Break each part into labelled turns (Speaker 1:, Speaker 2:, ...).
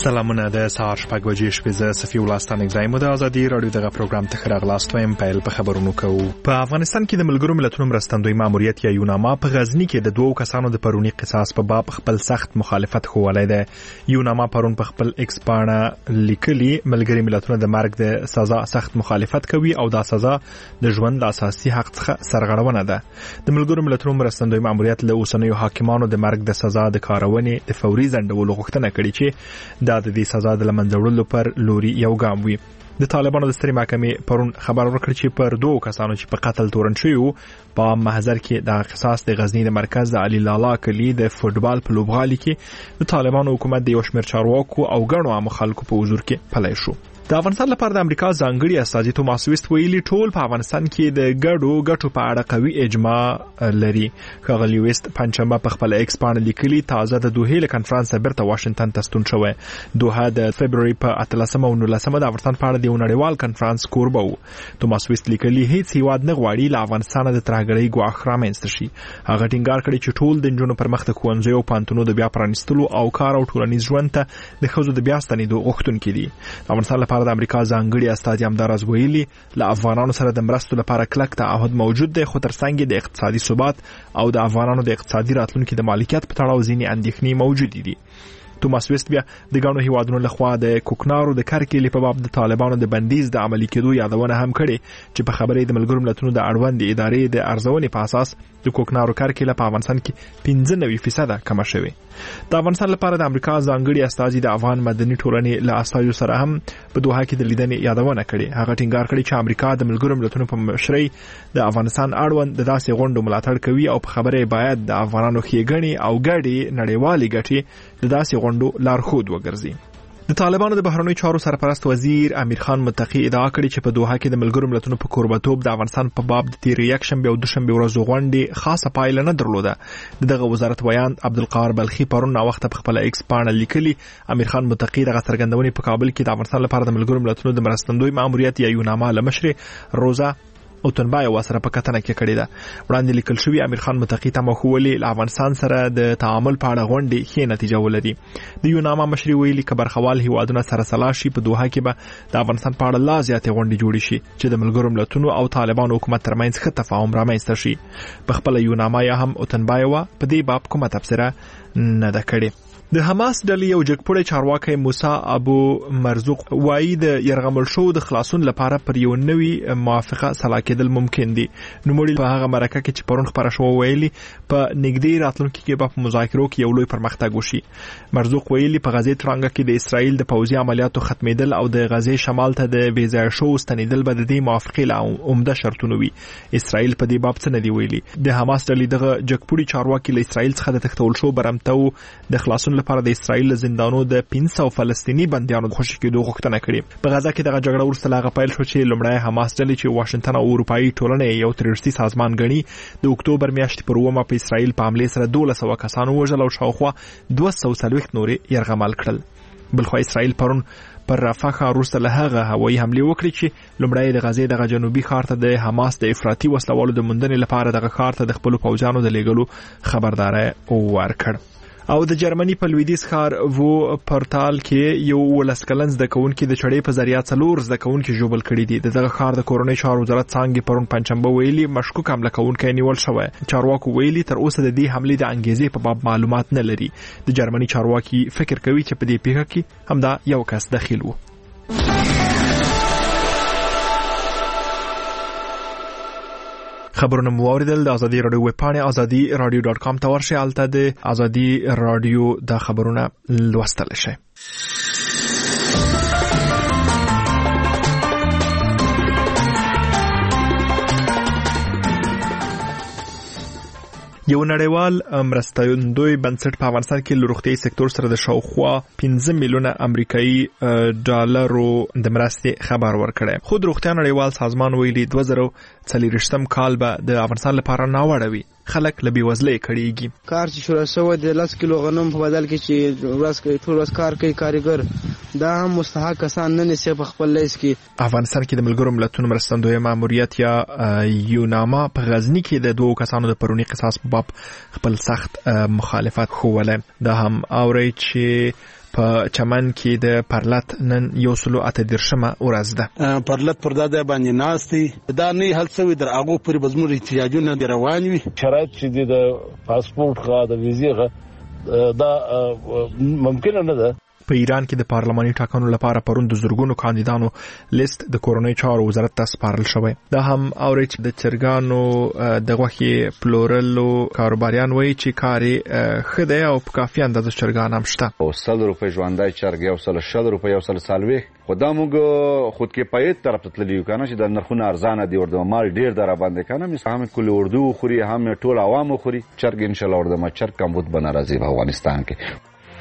Speaker 1: سلامونه د سهار شپږ بجې شپې زه صفي الله ستانک زایم د ازادي رادیو دغه پروګرام ته راغلاست وایم. پیل په خبرونو کوو. په افغانستان کې د ملګرو ملتونو مرستندوی ماموریت یا یوناما په غزنی کې د دوو کسانو د پرونی قصاص په باب خپل سخت مخالفت ښوولی دی. یوناما پرون په خپل ایکس پاڼه لیکلي ملګري ملتونه د مرګ د سزا سخت مخالفت کوي او دا سزا د ژوند د اساسي حق څخه سرغړونه ده. د ملګرو ملتونو مرستندوی ماموریت له اوسنیو حاکمانو د مرګ د سزا د کارونې د فوري ځنډولو غوښتنه کړې چې دا د دې سزا د لمنځه وړلو پر لوري یو ګام وي. د طالبانو د سترې محکمې پرون خبر ورکړ چې پر دوه کسانو چې په قتل تورن شوي وو په محضر کې د قصاص د غزنی د مرکز د علي لالا کلی د فوټبال په لوبغالي کې د طالبانو حکومت د یو شمېر چارواکو او ګڼو عامو خلکو په حضور کې پلی شو. د افغانستان لپاره د امریکا ځانګړي استازي توماس ویست ویلي ټول په افغانستان کې د ګټو په اړه قوي اجماع لري. ښاغلي ویست پنځمه په خپل ایکس باندې لیکلي تازه د دوحې له کنفرانس بیرته واشنگټن ته ستون شوی. دوحه د فبروري په 18 او 19 د افغانستان په اړه د نړیوال کنفرانس کوربه و. توماس ویست لیکلي هیڅ هیواد نه غواړي له افغانستان د ترهګرۍ ګواښ رامنځته شي. هغه ټینګار کړی چې ټول د نجونو پر مخ د ښوونځیو او پوهنتونونو د بیا پرانیستلو او کار او ټولنیز ژوند ته د ښځو د بیا ستنېدو غوښتونکي دي. د افغانستان لپاره د امریکا ځانګړي استازي همداراز ویلي له افغانانو سره د مرستو لپاره کلک تعهد موجود دی، خو ترڅنګ د اقتصادي ثبات او د افغانانو د اقتصادي راتلونکي د مالکیت په تړاو ځینې اندېښنې موجود دي. توماس ویست بیا د ګڼو هیوادونو لخوا د کوکنارو د کرکیلې په باب د طالبانو د بندیز د عملي کېدو یادونه هم کړې چې په خبرې د ملګرو ملتونو د اړوند ادارې د ارزونې په اساس د کوکنارو کرکیله په افغانستان کې 95% کمه شوې. د افغانستان لپاره د امریکا ځانګړي استازي د افغان مدني ټولنې له استازو سره هم په دوحه کې د لیدنې یادونه کړې. هغه ټینګار کړی چې امریکا د ملګرو ملتونو په مشرۍ د افغانستان اړوند د داسې غونډو ملاتړ کوي او په خبره باید د افغانانو ښېګڼې او ګډې نړیوالې ګټې د داسې غونډو لارښود وګرځي. د طالبانو د بهرنیو چارو سرپرست وزیر امیر خان متقی ادعا کړې چې په دوحه کې د ملګرو ملتونو په کوربتوب د افغانستان په باب د تیر یکشنبه او دوشنبه ورځو غونډې خاصه پایله نه درلوده. دغه وزارت ویان عبدالقاهر بلخي پرون وخت په خپل ایکس باندې لیکلي امیر خان متقی دغه څرګندونې په کابل کې د افغانستان لپاره د ملګرو ملتونو د مرستندوی ماموریت یا یوناما له مشر روزا او تنبای وسره په کتنه کې کړی ده. وړاندې لیکل شوی امیر خان متقی تمه ولې له افغانستان سره د تعامل په اړه غونډې ښې نتیجه ولري. د یوناما مشر ویلي خبرخوال هیوادونه سره سلا شي په دوحه کې به د افغانستان په اړه لا زیاتې غونډې جوړې شي چې د ملګرو ملتونو او طالبانو حکومت ترمنځ ښه تفاهم رامنځته شي. په خپل یوناما یا هم او تنبای په دې باب کومه تبصره نه ده کړې. د حماس ډلې یو جګپوړی چارواکي موسی ابو مرزوق وایي د يرغمل شو د خلاصون لپاره پر یو نوې موافقه سلا کېدل ممکن دي. نوموړي په هغه مرکه کې چې پرون خبره شو ویلي په نږدې راتلونکي کې په مذاکرو کې یو لوی پرمختګ وشي. مرزوق ویلي په غزې ترانګه کې د اسرائیل د پوځي عملیاتو ختمېدل او د غزې شمال ته د بیځای شو ستنېدل به د دې موافقې له عمده شرطونه وي. اسرائیل په دې باب څه نه دی ویلي. د حماس ډلې دغه جګپوړی چارواکي له اسرائیل څخه د تښتول شو برمته د خلاصون لپاره د اسرائیل زندانو د 500 فلسطینی بندیانو د خوشي کېدو غوښتنه کړې. په غزا کې دغه جګړه وروسته لاغه پیل شو چې لومړی حماس ډلې چې واشنگټن او اروپایي ټولنې یو تروریستي سازمان ګڼي د اکتوبر میاشتې پر 9 په اسرائیل په حمله سره 1200 کسانو وژل او شاوخوا 240 نورې یرغمل کړل. بلخو اسرائیل پرون پر رفح ښار وروسته له هغه هوایي حملې وکړې چې لومړی د غزې دغه جنوبي ښار ته د حماس د افراطي وسلوالو د موندنې لپاره دغه ښار ته د خپلو پوځیانو د لیږلو خبرداری ورکړ. او د جرمني په لویدیځ ښار وو پورتال کې یو 19 کلن زده کوونکي د چړې په ذریعه 4 زده کوونکي ژوبل کړي دي. دغه ښار د کورنۍ چارو وزارت څنګه پرون پنځشنبه ویلي مشکوک حمله کوونکی نیول شوی. چارواکو ویلي تر اوسه د دې حملې د انګیزې په باب معلومات نه لري. د جرمني چارواکي فکر کوي چې په دې پیښه کې همدا یو کس دخیل وو. خبرونه مو اوریدل. د ازادي رادیو ویب پاڼه azadi.radio.com ته ورشئ. هلته د ازادي رادیو د خبرونه لوستل شئ. یو نړیوال مرستندوی بنسټ په افغانستان کې له روغتیايي سکتور سره د شاوخوا 15 میلیونه امریکایي ډالرو د مرستې خبر ورکړی. خود روغتیا نړیوال سازمان ویلي 2040 کال به د افغانستان لپاره ناوړه وي. خلک له بیوزلۍ کړيږي.
Speaker 2: کار چې شروع شوی د 10 کیلو غنم په بدل کې چې ټول ورځ کار کوي کارګر دا هم مستحق کسان نه نشي په خپل لیس کې.
Speaker 1: افغانستان کې د ملګرو ملتونو مرستندوی ماموریت یا یوناما په غزنی کې د دوه کسانو د پرونی قصاص په باب خپل سخت مخالفت ښوولی. دا هم اوري چې په چمن کې د پرلت نن 138 ورځ ده.
Speaker 3: پرلت پر داده باندې ناشتي دا نه هل څه در هغه پر بزمر احتیاجونه روان وي.
Speaker 4: شرایط چې د پاسپورت غا د ویزې غا دا ممکن نه ده.
Speaker 1: په ایران کې د پارلماني ټاکنو لپاره پرون د زورګونو کاندیدانو لیست د کورنۍ چارو وزارت ته سپارل شوی. دا هم اوري چې د چرګانو د غوښې پلورلو کاروباریان وایي چې کاري خدای او په کافي اندازه چرګان هم شته.
Speaker 5: او 100 روپۍ ژوندۍ چرګ یو 100 روپۍ یو 140 خدا موږ خود کې پایت طرف ته تللی کنه چې د نرخونه ارزانه دي ورته مال ډیر در باندې کنه مثلا هم کل اردو خوري هم ټول عوامو خوري چرګ ان شاء الله ورته ما چرګ کم بود بنا راځي په افغانستان کې.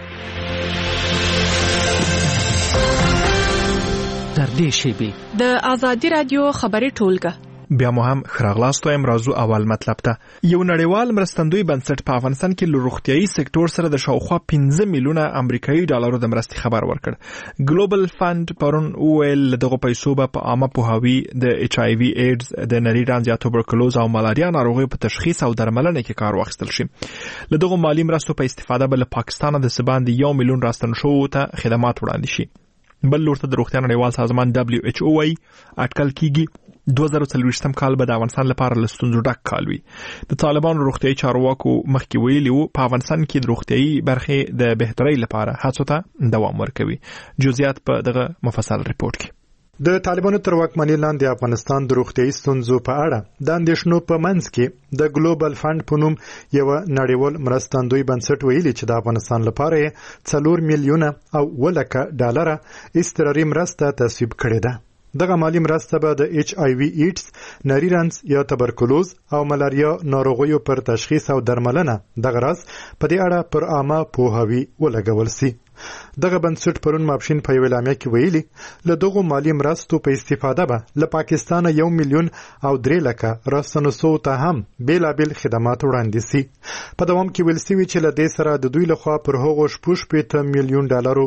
Speaker 6: در دې شیبې
Speaker 7: د آزادي رادیو خبري ټولګه
Speaker 1: بیا مو هم خراغلاستو امروزو اول مطلب ته. یو نړیوال مرستندوی بنسټ په افغانستان کې له روغتيایي سکتور سره د شاوخوا 15 میلیونه امریکایي ډالرو د مرستې خبر ورکړ. ګلوبل فند پرون ویل دغه پیسو په عامه پوهاوی د ایچ آی وی ایډز د نری رانز یا توبرکلوز او ملاریا ناروغیو په تشخیص او درملنه کې کار واخیستل شي. له دغه مالی مرستو په استفاده بل پاکستان د سباند 1 میلیون راستن شو ته خدمات وړاندې شي. بل لورته د روغتیا نړیوال سازمان WHO وايي اټکل کیږي 2023 کال به د افغانستان لپاره لستونزو ډک کال وي. د طالبانو روغتیايي چارواکو مخکې ویلي وو په افغانستان کې د روغتیايي برخې د بهترۍ لپاره هڅو ته دوام ورکوي. جزئیات په دغه مفصل ریپورت کې.
Speaker 8: د طالبانو تر واکمنۍ لاندې افغانستان د روغتیايي ستونزو په اړه د اندېښنو په منځ کې د ګلوبل فند په نوم یو نړیوال مرستندوی بنسټ ویلي چې د افغانستان لپاره 4 میلیونه او ولکه ډالر استراري مرسته تصویب کړې ده. دغه مالی مرسته به د ایچ آی وی ایډز، نری رنز یا تبرکلوز او ملاریا ناروغیو پر تشخیص او درملنه دغه راز په دې اړه پر عامه پوهاوی ولګول سي. دغه بنسټ پرون ماپښین په یو اعلامیه کې ویلي له دغه مالی مرستو په استفاده به له پاکستان 1 میلیون او 3 لکه راستنسو ته هم بیلابل خدمات وړاندې سي. په دوام کې ویل سوي چې له دې سره د دوی لخوا پر هغو 8 میلیون ډالرو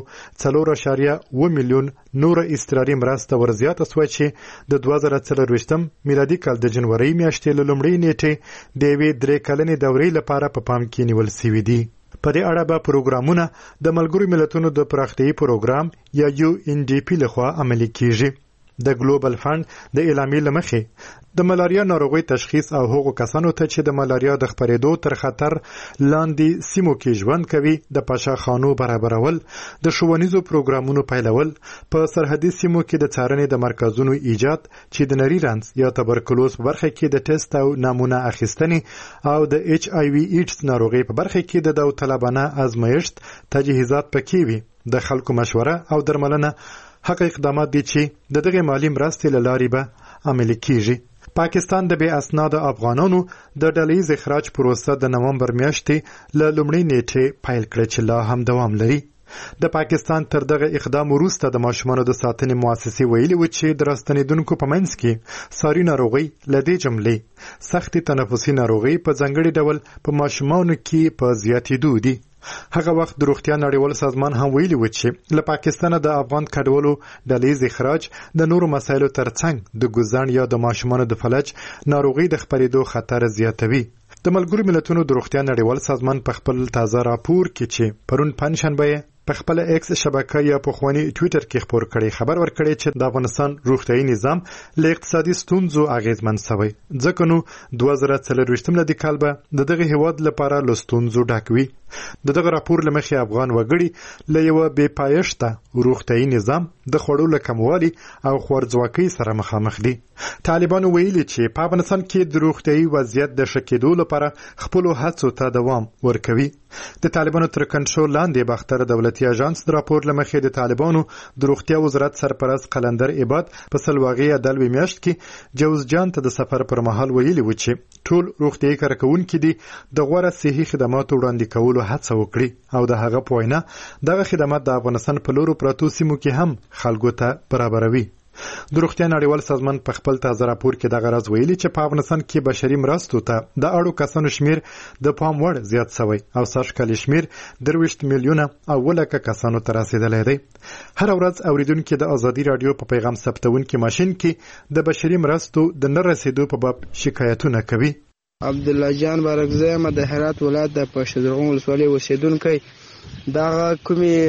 Speaker 8: 4.1 میلیون نور استراري مرسته ورزیاته شوه چې د 2024 میلادي کال د جنوري میاشتې له لومړۍ نیټې د یوې 3 کلنې دورې لپاره په پام کې نیول سوي دي. په دې اړه به پروګرامونه د ملګرو ملتونو د پراختیايي پروګرام یا UNDP لخوا عملي کیږي. د ګلوبل فند د اعلامیې لمخې د ملاریا ناروغي تشخیص او هغو کسانو ته چې د ملاریا د خپرېدو تر خطر لاندې سیمو کې ژوند کوي د پاشاخانو برابرول، د ښوونیزو پروګرامونو پیلول، په سرحدي سیمو کې د څارنې د مرکزونو ایجاد چې د نری رنز یا تبرکلوز په برخه کې د ټیسټ او نمونه اخیستنې او د ایچ آی وی ایډز ناروغي په برخه کې د داوطلبانه ازمایښت تجهیزات پکې وي. د خلکو مشوره او درملنه هغه اقدامات دي چې د دغه مالی مرستې له لارې به عملي کیږي. پاکستان د بې اسناده افغانانو د ډلهییز اخراج پروسه د نومبر میاشتې له لومړۍ نیټې پیل کړه چې لا هم دوام لري. د پاکستان تر دغه اقدام وروسته د ماشومانو د ساتنې مؤسسې ویلي و چې د راستنېدونکو په منځ کې ساري ناروغي له دې جملې سختې تنفسي ناروغي په ځانګړي ډول په ماشومانو کې په زیاتېدو دي. هغه وخت د روغتیا نړیوال سازمان هم ویلي و چې له پاکستانه د افغان کډوالو ډلهییز اخراج د نورو مسایلو ترڅنګ د ګوزن یا د ماشومانو د فلج ناروغي د خپرېدو خطر زیاتوي. د ملګرو ملتونو د روغتیا نړیوال سازمان په خپل تازه راپور کې چې پرون پنځشنبه په خپل ایکس شبکه یا په خواني ټوئیټر کې خبر کړي خبر ورکړي چې د افغانستان روغتیايي نظام له اقتصادي ستونزو اغیزمن شوی. ځکه نو 2024 لدی کال به دغه هیواد لپاره له ستونزو ډک وي. دغه راپور لمخې افغان وګړي له یو بې پایښته روغتیايي نظام د خوړو له کموالي او خوارځواکۍ سره مخامخ دي. طالبانو ویلي چې په افغانستان کې د روغتیايي وضعیت د ښه کېدو لپاره خپل هڅو ته دوام ورکوي. د طالبانو تر کنټرول لاندې باختر دولتي اژانس د راپور لمخې د طالبانو د روغتیا وزارت سرپرست قلندر عباد په سلواغي عدالوي میاشت کې جوزجان ته د سفر پر مهال ویلي و چې ټول روغتیايي کارکونکي دي د غوړه صحي خدماتو وړاندې کولو هڅه وکړي او د هغه په وینا دغه خدمات د افغانستان په لورو پراتو سیمو کې هم خلکو ته برابروي. د روغتیا نړیوال سازمان په خپل تازه راپور کې دغه راز ویلي چې په افغانستان کې بشري مرستو ته د اړو کسانو شمیر د پام وړ زیات شوی او سږکال شمیر 23 میلیونه او ولکه کسانو ته رسیدلی دی. هر ورځ اوریدونکو د ازادي رادیو په پیغام ثبتونکو ماشين کې د بشري مرستو د نه رسیدو په باب شکایتونه کوي.
Speaker 2: عبد الله جان بارکزی د هرات ولایت د پښتون ولسوالۍ اوسیدونکی دا کومي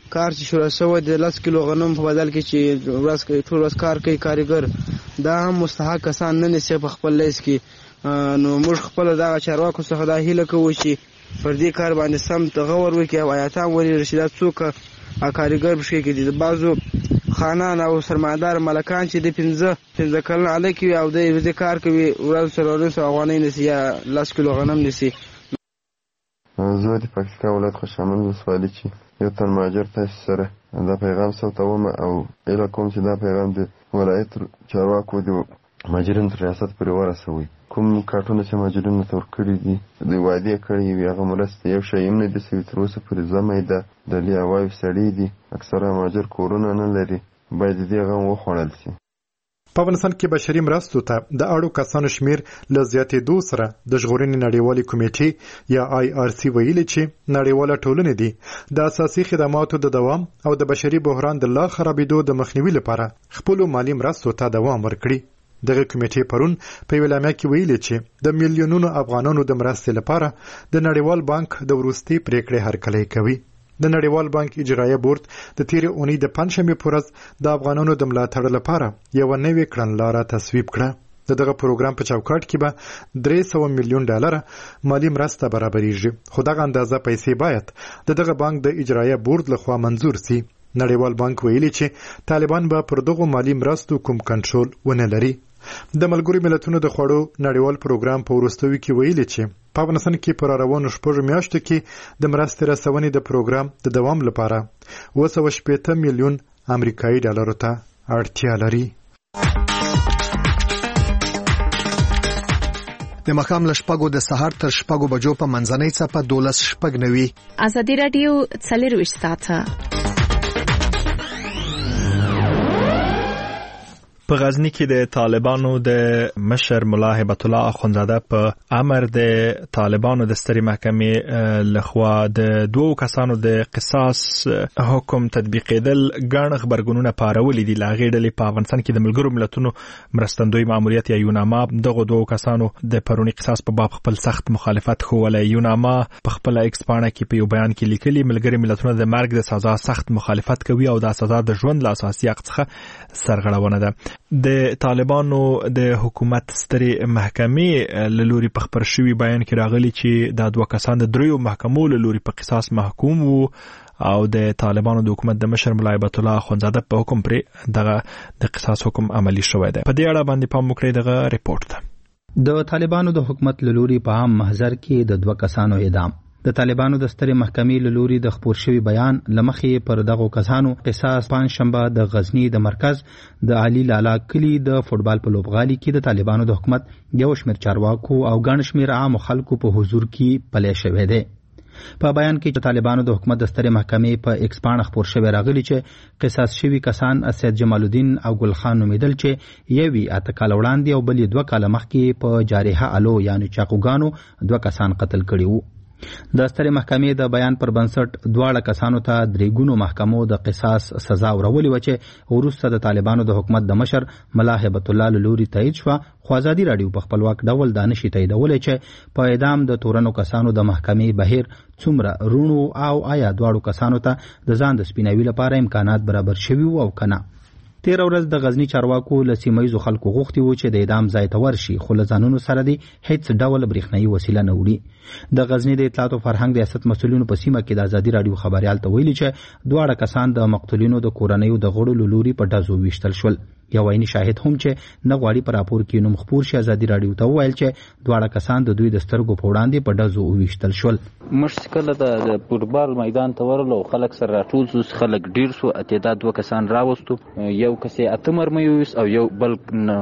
Speaker 2: کار چې شروع شوی د 10 کیلو غنم په بدل کې چې ټول ورځ کار کوي کارګر دا هم مستحق کسان نه نسی په خپل لیس کې نو موږ خپل دا چارواکو څخه دا هیله کوو چې پر دې کار باندې سم غور وکړي او آیاتان ولې رشیدات څوک کارګر بشي کې دي بعضو خانان او سرمایدار ملکان چې د 15 کلن علیکي او د دې کار کوي ورځ سره افغانۍ نسی یا 10 کیلو غنم نسی.
Speaker 9: زه د پاکستان ولایت خوشامند ولسوالي چې یو تن مهاجر تاسو سره دا پیغام ثبتوم او اله کوم چې دا پیغام د ولایت چارواکو د مهاجرینو ریاست پورې ورسوي. کوم کارتونه چې مهاجرینو ته ورکړي دي د وعده کړي وي هغه مرسته یو شی هم نه دي چې تر اوسه پورې زمې ده د لیاوای سړي دي اکثره مهاجر کورونه نه لري باید دې غو وخوړل شي.
Speaker 8: په افغانستان کې بشري مرستو ته د اړو کسانو شمیر له زیاتېدو سره د ژغورنې نړیوالې کمیټې یا IRC ویلي چې نړیواله ټولنې دي د اساسي خدماتو د دوام او د بشري بحران د لا خرابېدو د مخنیوي لپاره خپل مالی مرستو ته دوام ورکړي. دغه کمیټې پرون په ویلامه کې ویلي چې د میلیونونو افغانانو د مرستې لپاره د نړیوال بانک د وروستي پریکړې هرکلی کوي. د نړیوال بانک اجرایه بورډ د تیرې اونۍ د پنځشنبې په ورځ د افغانانو د ملاتړ لپاره یو نوې کړنلاره تصویب کړه. دغه پروګرام په چوکاټ کې به $300 میلیون مالی مرسته برابرېږي خو دغه اندازه پیسې باید دغه بانک د اجرایه بورډ لخوا منظور شي. نړیوال بانک ویلي چې طالبان به پر دغه مالی مرستو کوم کنټرول ونه لري. د ملګرو ملتونو د خوړو نړیوال پروګرام په وروستیو کې ویلي چې په افغانستان کې پر روانو 6 میاشتو کې د مرستې رسونې د پروګرام د دوام لپاره 280 میلیون امریکایي ډالرو ته اړتیا لري.
Speaker 10: د مخام لشپګو د سحر تر شپګو بجو په منځنۍ څپه 12:09
Speaker 7: ازادي رادیو 24 ساعته.
Speaker 1: په غزنی کې د طالبانو د مشر ملا هبت الله اخونزاده په امر د طالبانو د ستري محکمې لخوا د 2 کسانو د قصاص حکم تطبیقېدل ګڼ خبرګونونه پارولې دي. لاغې ډلې په افغانستان کې د ملګرو ملتونو مرستندوی ماموریت یا یوناما دغه 2 کسانو د پرونی قصاص په باب خپل سخت مخالفت خوله. یوناما په خپل ایکس پاڼه کې په یو بیان کې لیکلي ملګري ملتونه د مرګ د سزا سخت مخالفت کوي او د سزا د ژوند له اساسي حق څخه سرغړونه ده. د طالبانو د حکومت ستري محکمې لوري په خبر شوی بیان کې راغلي چې د 2 کسان د 3 محکمو لوري په قصاص محکوم وو او د طالبانو د حکومت د مشر ملا هبت الله اخونزاده په حکم پر دغه د قصاص حکم عملی شوی دی. په دې اړه باندې پام وکړئ دغه ریپورت ته.
Speaker 11: د طالبانو د حکومت لوري په عام محضر کې د 2 کسانو اعدام. د طالبانو د ستري محکمې لوري د خبر شوی بیان لمخې پر دغه کسانو قصاص پنځشنبه د غزنی د مرکز د علي لالا کلی د فوټبال په لوبغالي کې د طالبانو د حکومت یو شمېر چارواکو او ګڼ شمېر عام خلکو په حضور کې پلی شوی دی. په بیان کې چې طالبانو د حکومت د ستري محکمې په ایکس پاڼه خبر شوی راغلی چې قصاص شوی کسان اسد جمال الدین او ګل خان نومیدل چې یوی اتکال وړاندې او بلې 2 کال مخکې په جارحه الو یعنی چاقوګانو 2 کسان قتل کړي وو. د ستري محکمې د بیان پر بنسټ 2 کسانو ته 3 ګونو محکمو د قصاص سزا ورولې و چې وروسته د طالبانو د حکومت د مشر ملا هبت الله لوري تایید شو. خو ازادي رادیو په خپلواک ډول دانش تاییدولې چې په اعدام د تورنو کسانو د محکمې بهیر څومره رونو او آیا 2 کسانو ته د ځان د سپیناوي لپاره امکانات برابر شوي او کنه. 13 ورځ د غزنی چارواکو لسیمایزو خلکو غوښتي وو چې د اعدام ځای ته ورشي خو لزانونو سره دی هیڅ ډول برېښنايي وسیله نه وړي. د غزنی د اطلاعات او فرهنګ ریاست مسولینو په سیمه کې د ازادي رادیو خبريال ته ویلي چې 2 کسان د مقتولینو د کورنیو د غړو لوري په ډزو ویشتل شول. یو عیني شاهد هم چې نه غواړي پر راپور کې نوم خبر شي ازادي رادیو ته ویل چې 2 کسان د دوی د سترګو په وړاندې په ډزو ویشتل شول.
Speaker 12: مشکل د فوټبال میدان ته ورلو خلک سره راټول شو خلک ډیر شو اتیدا 2 کسان راوستو یو کسي اتمر مې او یو بل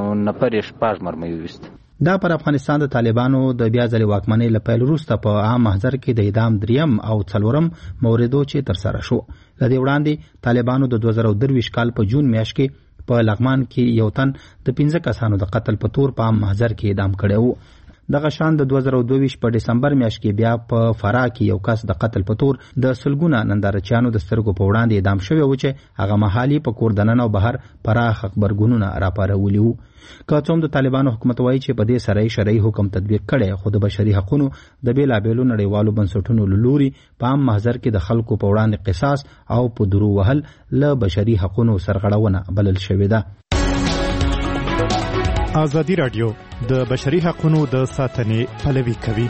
Speaker 12: نفرش پاجمر مې
Speaker 11: دا پر افغانستان د طالبانو د بیا ځلې واکمنۍ لپاره وروسته په عام محضر کې د اعدام 3 او 4 موردو چې تر سره شو. لدې وړاندې طالبانو د 2023 کال په جون میاشت کې په لغمان کې یو تن د 15 کسانو د قتل په تور په عام محضر کې اعدام کړی وو. دغه شان د 2022 په ډسمبر میاشت کې بیا په فراه کې یو کس د قتل په تور د سلګونه نندارچیانو د سترګو په وړاندې اعدام شوی و چې هغه مهالي په کور دننه او بهر پراخ خبرګونونه راپارولي وو. که څوم د طالبانو حکومت وایي چې په دې سره شرعي حکم تطبیق کړي، خو د بشري حقوقو د بیلابیلو نړیوالو بنسټونو له لوري په عام محضر کې د خلکو په وړاندې قصاص او په درو وهل له بشري حقوقو سرغړونه بلل شوې ده.
Speaker 8: ازادي راډیو د بشري حقوقو د ساتنې پلوي کوي.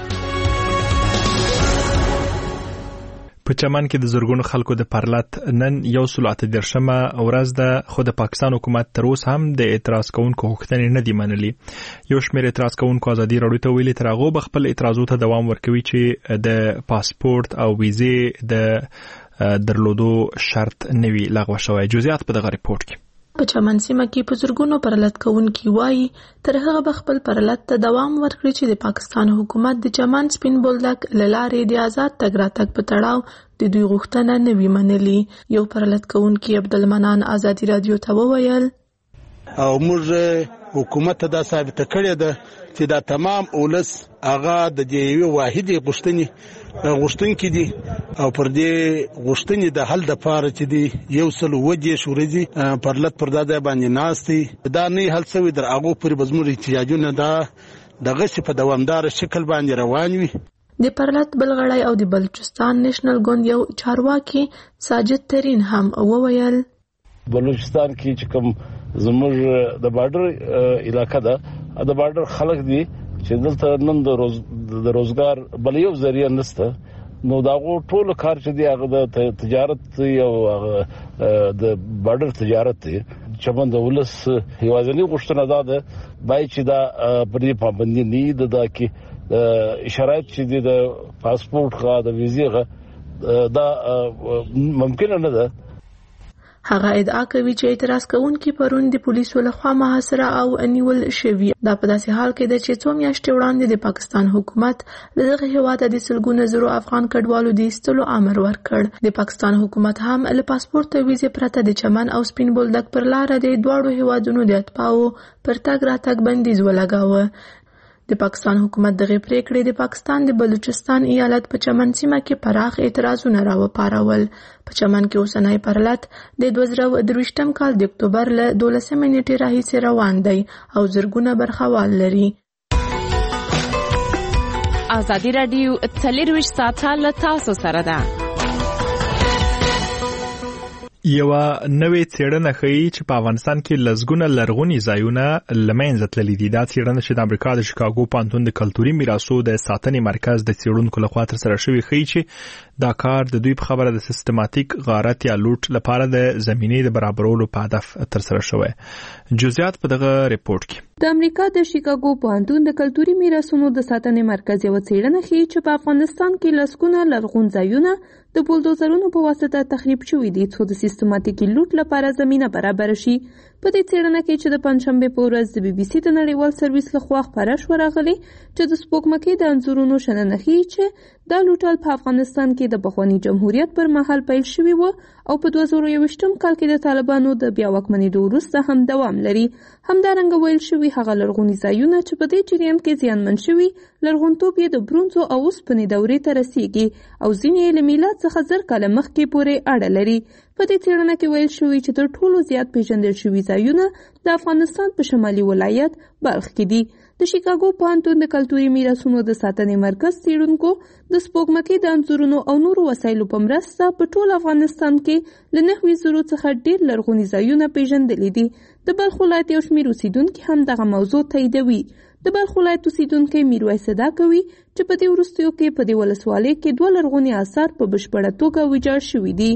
Speaker 1: په چمن کې د زرګونو خلکو د پرلط نن 138مه ورځ ده، خو د پاکستان حکومت تر اوسه هم د اعتراض کوونکو غوښتنې نه دي منلي. یو شمېر اعتراض کوونکو ازادي راډیو ته ویلي تر هغه به خپل اعتراضونو ته دوام ورکوي چې د پاسپورت او ویزې د درلودو شرط نه وي لغوه شوی. جزئیات په دغه ریپورت کې.
Speaker 13: په چمن سیمه کې په زرګونو پرلط کوونکي وایي تر هغه به خپل پرلط ته دوام ورکړي چې د پاکستان حکومت د چمن سپین بولدک له لارې د آزاد تګ راتګ په تړاو د دوی غوښتنه نه وي منلي. یو پرلط کوونکي عبدالمنان ازادي راډیو ته وویل
Speaker 3: او موږ حکومت ته دا ثابته کړې ده چې دا تمام اولس هغه د یوې واحدې غوښتونکي دي او پر دې غوښتنې د حل دپاره چې دی 120 ورځې پرلط پر دا ځای باندې ناست دي. دا نه حل شوی در هغو پورې به زموږ احتجاجونه دغسې په دوامداره شکل باندې روان وي.
Speaker 13: د پرلط بلغړی او د بلوچستان نېشنل ګوند یو چارواکي ساجد ترین هم وویل
Speaker 4: بلوچستان کې چې کوم زموږ د بارډر علاقه ده، د بارډر خلک دي چې دلته نن د روزګار بل یو ذریعہ نشته، نو داغو ټول کار چې دی هغه د تجارت او د بارډر تجارت دی. چمن د ولس هیوازنی غوښتنه ده بای چې دا پر دې پابندي نه ده کې شرایط چې دی د پاسپورت غا د ویزې دا ممکن نه ده.
Speaker 13: هغه ادعا کوي چې اعتراض کوونکي پرون د پولیسو لخوا محاصره او نیول شوي. دا په داسې حال کې ده چې څو میاشتې وړاندې د پاکستان حکومت له دغه هېواده د سلګونه زرو افغان کډوالو د ایستلو امر ورکړ. د پاکستان حکومت هم له پاسپورت او ویزې پرته د چمن او سپین بولدک پر لاره د دواړو هېوادونو د اتباعو پر تګ راتګ بندیز ولګاوه. د پاکستان حکومت دغه پریکړې د پاکستان د بلوچستان ایالت په چمن سیمه کې پراخ اعتراضونه راوپارول. په چمن کې اوسنی پرلط د 2023 کال د اکتوبر له 12 نیټې راهیسې روان دی او زرګونه برخوال لري.
Speaker 7: ازادي راډیو 24 ساعته له تاسو سره ده.
Speaker 1: یو نوې څېړنه ښیي چې په افغانستان کې لسګونه لرغوني ځایونه له منځه تللي دي. دا څېړنه چې د امریکا د شیکاګو پوهنتون د کلتوري میراثو د ساتنې مرکز د څېړونکو لخوا ترسره شوی ښیي چې دا کار د دوی په خبره د سیستماتیک غارت یا لوټ لپاره د زمینې د برابرولو په هدف ترسره شوی. جزئیات په دغه ریپورت کې.
Speaker 14: د امریکا د شیکاګو پوهنتون د کلتوري میراثونو د ساتنې مرکز یو څېړنه ښیي چې په افغانستان کې لسګونه لرغون ځایونه د بولدوزرونو په واسطه تخریب شوي دي څو د سیستماتیکي لوټ لپاره زمینه برابر شي. په دې څېړنه کې چې د پنځشنبې په ورځ د BBC د نړیوال سرویس لخوا خپاره شوه راغلي چې د سپوږمکۍ د انځورونو شننه ښیي چې دا لوټل په افغانستان کې د پخواني جمهوریت پر مهال پیل شوي و او په 2021 کال کې د طالبانو د بیا واکمنېدو وروسته هم دوام لري. همدارنګه ویل شوي هغه لرغوني ځایونه چې په دې جریان کې زیانمن شوي لرغونتوب یې د برونزو او اوسپنې دورې ته رسیږي او ځینې یې له میلاد څخه 1000 کاله مخکې پورې اړه لري. په دې څېړنه کې ویل شوي چې تر ټولو زیات پیژندل شوي ځایونه د افغانستان په شمالي ولایت بلخ کې دي. د شیکاګو پوهنتون د کلتوري میراثونو د ساتنې مرکز څېړونکو د سپوږمکۍ د انځورونو او نورو وسایلو په مرسته په ټول افغانستان کې له 9,000 څخه ډېر لرغوني ځایونه پیژندلي دي. د بلخ ولایت یو شمېر اوسیدونکي هم دغه موضوع تاییدوي. د بلخ ولایت اوسیدونکی میرویس صدا کوي چې په دې وروستیو کې په دې ولسوالۍ کې 2 لرغوني آثار په بشپړه توګه ویجاړ شوي دي.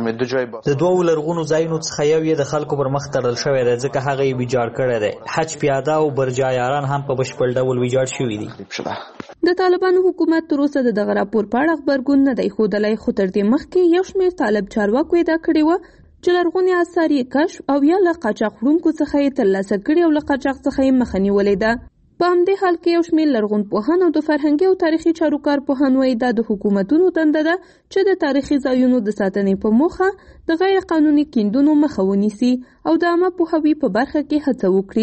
Speaker 15: د 2 لرغونو ځایونو څخه یو یې د خلکو پر مخ تړل شوی دی ځکه هغه یې ویجاړ کړی دی. حج پیاده او برجایاران هم په بشپړ ډول ویجاړ شوي دي.
Speaker 14: د طالبانو حکومت تر اوسه د دغه راپور په اړه خبرګون نه دی ښودلی، خو تر دې مخکې یو شمېر طالب چارواکو ادعا کړې وه چې لرغوني آثار یې کشف او یا له قاچاق وړونکو څخه یې ترلاسه کړي او له قاچاق څخه یې مخه نیولې ده. په همدې حال کې یو شمېر لرغون پوهان او د فرهنګي او تاریخي چارو کارپوهان وایي دا د حکومتونو دنده ده چې د تاریخي ځایونو د ساتنې په موخه د غیر قانوني کیندونو مخه ونیسي او د عامه پوهاوي په برخه کې هڅه وکړي.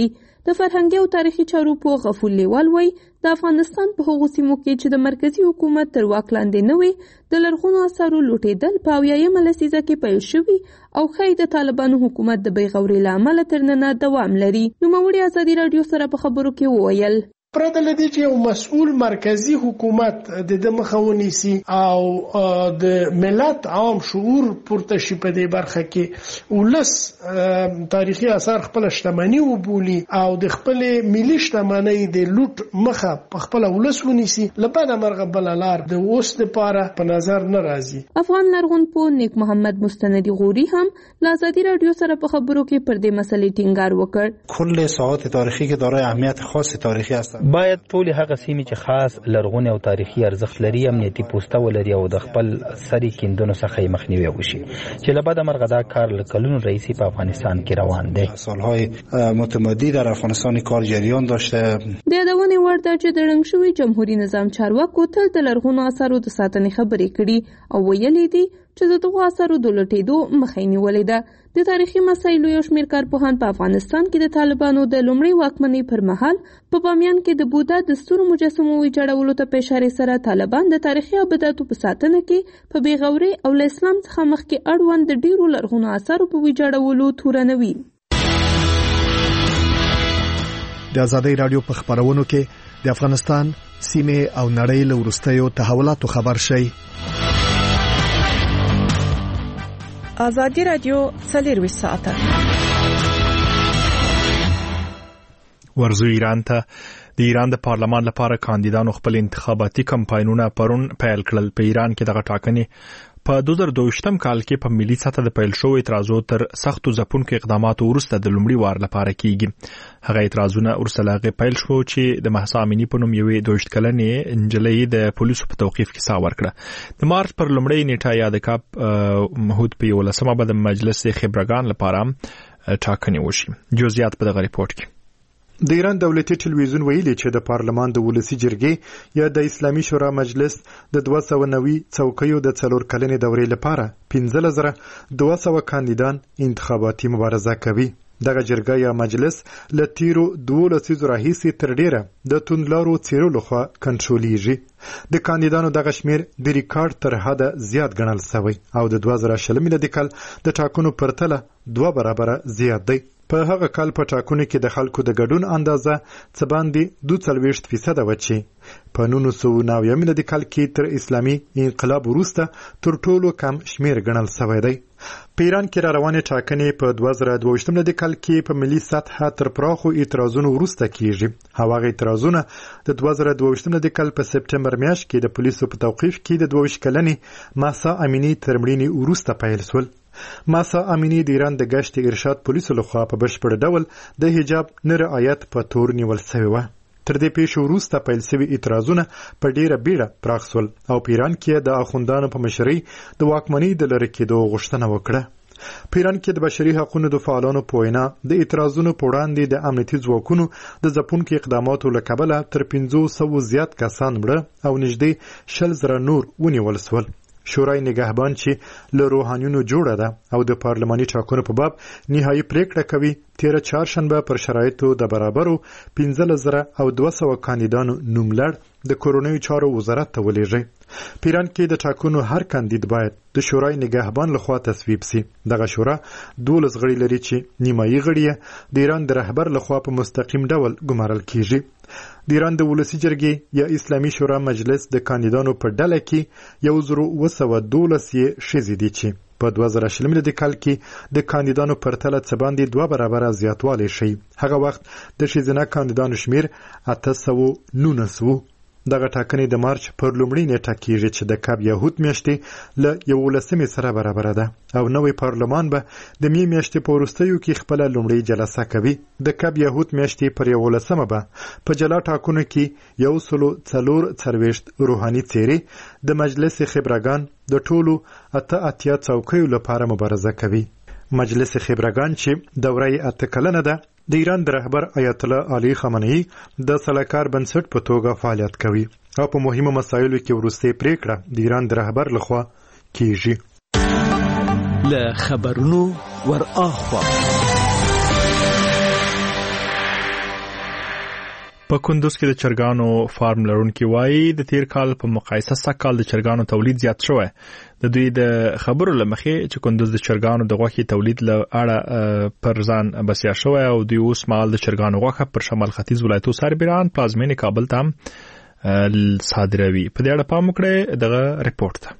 Speaker 14: د فرهنګي او تاریخي چارو په غفور لیوال وای د افغانستان په هغو سیمو کې چې د مرکزی حکومت تر واک لاندې نه وي د لرغونو اثارو لوټېدل په 80مه لسیزه کې پیل شوي او ښایي د طالبانو حکومت د بیغورۍ له امله تر ننه دوام لري. نوموړي ازادي راډیو سره په خبرو کې وویل
Speaker 16: پرته له دې چې یو مسؤل مرکزی حکومت د مخه ونیسي او د ملت عام شعور پورته شي په دې برخه کې ولس تاریخي آثار خپل شتمنۍ وبولي او د خپل ملي شتمنۍ د لوټ مخه په خپل ولس ونیسي لپاره مرغه بل لار د اوس لپاره په نظر نه راځي.
Speaker 14: افغان لرغون پوه نیک محمد مستندی غوري هم له ازادي راډیو سره په خبرو کې پر دې مسلې ټینګار وکړ.
Speaker 17: کل ساحات تاریخی که دارای اهمیت خاص تاریخی هستند
Speaker 11: باید ټول هغه سیمې چې خاص لرغونی او تاریخي ارزښت لري امنیتي پوسټه ولري او د خپل سری کیندونو څخه مخنیوي وشي چې له بعد مرغه دا کار کلونو رئیسی په افغانستان کې روان دی.
Speaker 17: سالهای متمادی در افغانستان کار جریان داشته.
Speaker 14: د یادونې وړ ده چې د ړنګ شوي جمهوریت نظام چارواکو تل د لرغونو اثارو د ساتنې خبرې کړي او ویلي دي چې د دغو اثارو د لوټېدو مخه یې نیولې ده. د تاریخي مسایلو یو شمېر کارپوهان په افغانستان کې د طالبانو د لومړۍ واکمنۍ پر مهال په بامیان کې د بودا د ستورو مجسمو ویجاړولو ته په اشارې سره طالبان د تاریخي ابداتو په ساتنه کې په بېغورۍ او له اسلام څخه مخکې اړوند د ډېرو لرغونو اثارو په ویجاړولو تورنوي.
Speaker 10: د ازادي راډیو په خبرونو کې د افغانستان سیمه او نړۍ له وروستیو تحولاتو خبر شي.
Speaker 7: ازادي راډیو 24 ساعته
Speaker 1: ورزو ایران ته د ایران د پارلمان لپاره کاندیدانو خپل انتخاباتي کمپاینونه پرون پیل کړل. په ایران کې دغه ټاکنې په 2022م کال کې په ملي سطح د پیل شوو اعتراضونو تر سختو ځپونکو اقداماتو وروسته د لومړي وار لپاره کیږي. هغه اعتراضونه وروسته لاغه پیل شو چې د مهسا امینی په نوم یوې 22 کلنې انجلۍ د پولیسو په توقیف کې سا ورکړه. د مارچ پر لومړۍ نیټه یا د کاپ مهود په 11مه به د مجلس خبرګان لپاره ټاکنې وشي. جزئیات په دغه ریپورت کې.
Speaker 8: د ایران دولتي ټلویزیون ویلي چې د پارلمان د ولسی جرګې یا د اسلامي شورا مجلس د 290 څوکیو د 4 کلنې دورې لپاره 15200 کاندیدان انتخاباتي مبارزه کوي. دغه جرګه یا مجلس له تیرو 12 راهیسې تر ډیره د توندلارو څیرلو خوا کنټرولېږي. د کاندیدانو دغه شمیر د ریکارډ تر حده زیات ګڼل شوی او د 2020 میلادي کال د ټاکنو پرتله 2 برابره زیات دی. په هغه کال په ټاکنو کې د خلکو د ګډون اندازه څه باندې 42% و چې په 1990 میلادي کال کې تر اسلامي انقلاب وروسته تر ټولو کم شمیر ګڼل شوی دی. په ایران کې روانې ټاکنې په 2022 میلادي کال کې په ملي سطح تر پراخو اعتراضونو وروسته کیږي. هغه اعتراضونه د 2022 میلادي کال په سپټمبر میاشت کې د پولیسو په توقیف کې د 22 کلنې مهسا امینی تر مړینې وروسته پیل شول. مهسا امینی د ایران د گشت ارشاد پولیسو لخوا په بشپړ ډول د حجاب نه رعایت په تور نیول شوی و. تر دې پیښو وروسته پیل شوي اعتراضونه په ډیره بیړه پراخ شول او په ایران کې د اخوندانو په مشرۍ د واکمنۍ د لرې کېدو غوښتنه وکړه. په ایران کې د بشري حقوقو د فعالانو په وینا د اعتراضونو په وړاندې د امنیتي ځواکونو د ځپونکو اقداماتو له کبله تر 500 زیات کسان مړه او نږدې 100,000 نور ونیول شول. شورای نگهبان چې له روحانیونو جوړه ده او د پارلماني ټاکنو په باب نهایي پریکړه کوي تیر چهارشنبه پر شرایطو د برابرو 15200 کاندیدانو نوم لړ د کورونیو چارو وزارت ته ولېږي. په ایران کې د ټاکنو هر کاندید باید د شورای نگهبان لخوا تصویب سي. دغه شورا 12 غړي لري چې نیمایي غړي د ایران د رهبر لخوا په مستقیم ډول ګمارل کیږي. د ایران د ولسی جرګې یا اسلامي شورا مجلس د کاندیدانو په ډله کې 1212 ښځې دي چې په 2020 میلادي کال کې د کاندیدانو پرتله څه باندې 2 برابره زیاتوالی شي. هغه وخت د ښځینه کاندیدانو شمیر 819. دغه ټاکنې د مارچ پر لومړۍ نیټه کېږي چې د کاب یهود میاشتې له 11 سره برابره ده او نوی پارلمان به د می میاشتې په وروستیو کې خپل لومړۍ جلسه کوي. د کاب یهود میاشتې پر 11 به په جلا ټاکنو کې 140 روحاني څیرې د مجلس خبرګان د ټولو 88 څوکیو لپاره مبارزه کوي. مجلس خبرګان چې دوره 8 کلنه ده د ایران د رهبر آیت الله علي خامنه‌ای د سلاکار بنسټ په توګه فعالیت کوي او په مهمو مسایلو کې وروستۍ پریکړه د ایران د رهبر لخوا کیږي.
Speaker 6: له خبرونو ور اخوا
Speaker 1: په کندوز کې د چرګانو فارم لرونکي وایي د تیر کال په مقایسه سږ کال د چرګانو تولید زیات شوی. د دوی د خبرو لمخې چې کندوز د چرګانو د غوښې تولید له اړه پر ځان بسیا شوی او دوی اوس مهال د چرګانو غوښه پر شمال ختیځ ولایتو سربېران پلازمینې کابل ته صادروي. په دې اړه پام وکړئ دغه ریپورت ته.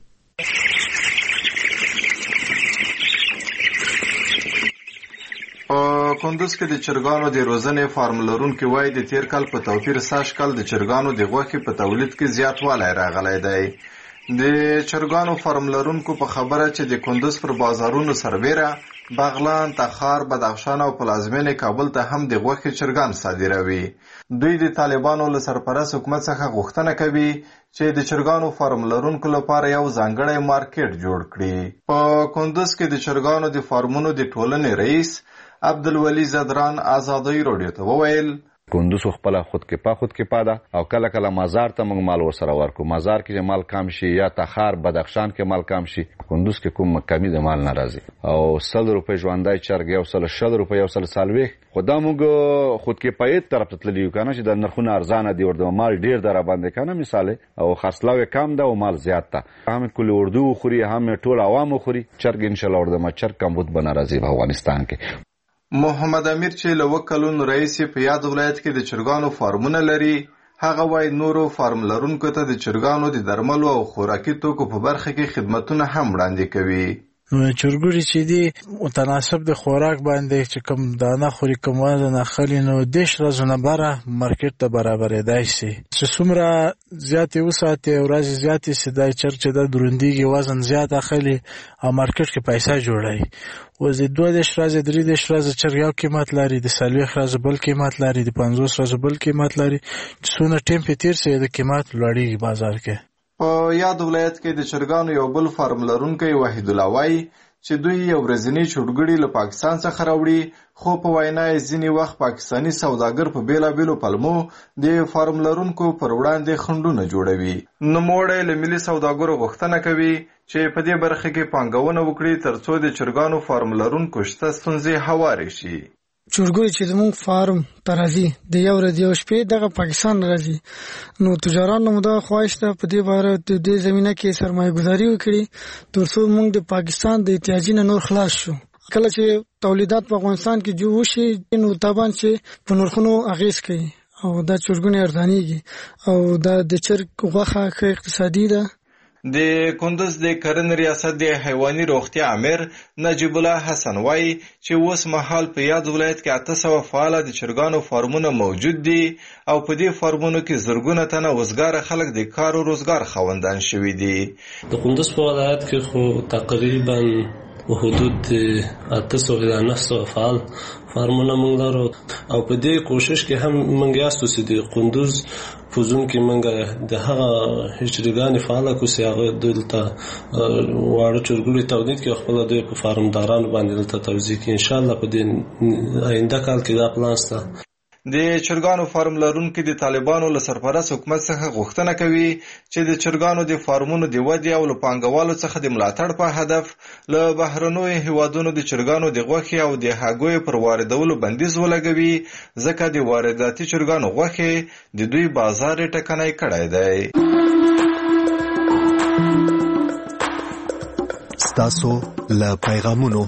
Speaker 18: کندوز کې د چرګانو د روزنې فارم لرونکي وایي د تیر کال په توپیر سږ کال د چرګانو د غوښې په تولید کې زیاتوالی راغلی دی. د چرګانو فارم لرونکو په خبره چې د کندوز پر بازارونو سربېره بغلان، تخار، بدخشان او پلازمینې کابل ته هم د غوښې چرګان صادروي. دوی د طالبانو له سرپرست حکومت څخه غوښتنه کوي چې د چرګانو فارم لرونکو لپاره یو ځانګړی مارکیټ جوړ کړي. په کندوز کې د چرګانو د فارمونو د ټولنې رئیس عبدالولي زدران آزادۍ رادیو ته وویل
Speaker 5: کندوز خپل خودکفا ده او کله کله مزار ته موږ مال ورسره ورکو. مزار کې مال کم شي یا تخار بدخشان کې مال کم شي، کندوز کې کوم کمی د مال ناراضي. او 100 روپۍ ژوندۍ چرګ یو 100 روپۍ یو 140 خدا موږ خودکفایت طرف ته تللی یو کنه چې د نرخونه ارزانه دي ورته مال ډیر در باندې کنه مثال او خرڅلاو کم ده او مال زیات ده. هم کلی اردو خوري هم ټول عوام خوري چرګ ان شاء الله ورته چرګ کم بود بنارازي په افغانستان کې.
Speaker 18: محمد امیر چې له وکلون رئیس په یاد ولایت کې د چرګانو فارمونه لري، هغه وايي نورو فارم لرونکو ته د چرګانو د درملو او خوراکي توکو په برخه کې خدمتونه هم وړاندې کوي.
Speaker 3: چرګوړي چې دی متناسب د خوراک باندې چې کوم دانه خوري کوم وزن اخلي نو دیش رازونه بره مارکیټ ته برابرېدای شي. چې څومره زیاتې وساتي ورځې زیاتې سي دا چرګ چې د دروندېږي وزن زیات اخلي او مارکیټ کې پیسې جوړوي. وزې 22 ورځې 23 ورځې چرګ یو قیمت لري، د 40 ورځې بل قیمت لري، د 50 ورځې بل قیمت لري. څونه ټیم په تیر سي د قیمت لوړېږي بازار کې.
Speaker 18: په یاد ولایت کې د چرګانو یو بل فارم لرونکی وحید الله وایي چې دوی یو ورځنی چرګوړي له پاکستان څخه راوړي، خو په وینا یې ځینې وخت پاکستاني سوداګر په بیلابیلو پلمو د فارم لرونکو پر وړاندې خنډونه جوړوي. نوموړی له ملي سوداګرو غوښتنه کوي چې په دې برخه کې پانګونه وکړي ترڅو د چرګانو فارم لرونکو شته ستونزې هوارې شي.
Speaker 19: چرګوړي چې زموږ فارم ته راځي د یو ورځ یو شپې دغه پاکستان راځي، نو تجارانو مو دا خواهش ده په دې باره د دې زمینه کې سرمایه گذاري وکړي ترڅو موږ د پاکستان د احتیاجي نه نور خلاص شو. کله چې تولیدات په افغانستان کې جوړ شي نو طبعا چې په نرخونو اغیز کوي او دا چرګونه ارزانيږي او دا د چرګ غوښه اقتصادي ده.
Speaker 18: د کندوز د کرنې ریاست د حیواني روغتیا امیر نجیب الله حسن وایي چې اوس مهال په یاد ولایت کې 800 فعاله د چرګانو فارمونه موجود دي او په دې فارمونو کې زرګونه تنه وزګار خلک د کار او روزګار خاوندان شوي دي.
Speaker 20: د کندوز په ولایت کې خو تقریبا حدود 800 الى 900 فعال فارمونه موږ لرو او په دې کوشش کې هم موږ یاستو چې د کندوز په زون کې موږ د هغه هچرګانې فعاله کوسي هغه دلته واړه چرګوړي تولید کې خپل د فارم دارانو باندې دلته توزیع کې ان شاء الله په دې آینده کال کې دا پلان شته.
Speaker 18: د چرګانو فارم لرونکي د طالبانو له سرپرست حکومت څخه غوښتنه کوي چې د چرګانو د فارمونو د ودې او له پانګوالو څخه د ملاتړ په هدف له بهرنیو هیوادونو د چرګانو د غوښې او د هګیو پر واردولو بندیز ولګوي، ځکه د وارداتي چرګانو غوښې د دوی بازار ټکنی کړی دی.
Speaker 10: ستاسو له پیغامونو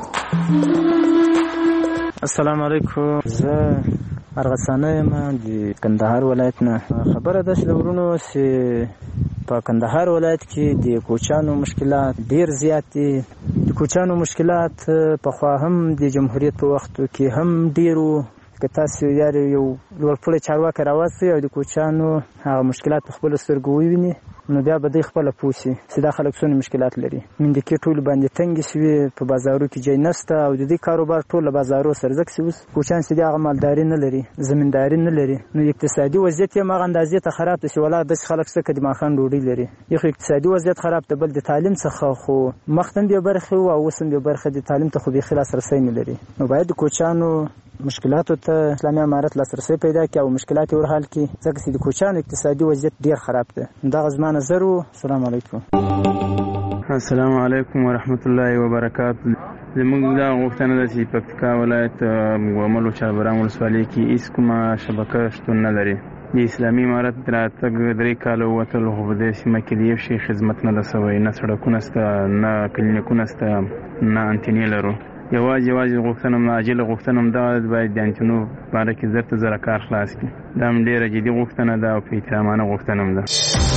Speaker 21: السلام علیکم. زه ارغسانه یم د کندهار ولایت نه. خبره ده چې ورونو چې په کندهار ولایت کې د کوچانو مشکلات ډیر زیات دي. د کوچانو مشکلات په خوا هم د جمهوریت په وخت کې هم ډیرو که تاسو یو لوړپوړی چارواکي راوستئ او د کوچانو هغه مشکلات په خپلو سترګو وویني نو بیا به دوی خپله پوه سي چې دا خلک څونه مشکلات لري. مندکې ټولې باندې تنګې شوي، په بازارو کې ځای نشته او د دې کاروبار ټول له بازارو سره ځکه چې اوس کوچیان چې دي هغه مالداري نه لري، زمینداري نه لري، نو اقتصادي وضعیت یې هماغه اندازې ته خراب دی چې ولا داسې خلک څه که د ماښام ډوډۍ لري. یو خو اقتصادي وضعیت خراب دی، بل د تعلیم څخه خو مخته هم یو برخې وو او اوس هم یو برخه د تعلیم ته خو بیخي لاسرسی نه لري. نو باید د کوچیانو مشکلاتو ته اسلامي امارت لاسرسی پیدا کړي او مشکلات یې ورحل کړي ځکه چې د کوچیانو اقتصادي وضعیت ډیر خراب دی. دغه زما نظر و. السلام علیکم.
Speaker 22: السلام علیکم ورحمت الله وبرکاته.
Speaker 2: زموږ دا غوښتنه ده چې پکتیکا ولایت ګومل او چاربران ولسوالۍ کې هیڅ کومه شبکه شتون نه لري. د اسلامي امارت راتګ 3 کاله ووتلو خو په دې سیمه کې د یو شي خدمت نه ده سوی، نه سړکونه شته، نه کلینیکونه شته، نه انټینې لرو. یوازې غوښتنه عاجله غوښتنه دا باید د انټینو په اړه کې زر ته زر کار خلاص کړي. دا هم ډېره جدي غوښتنه ده او په احترامانه غوښتنه ده.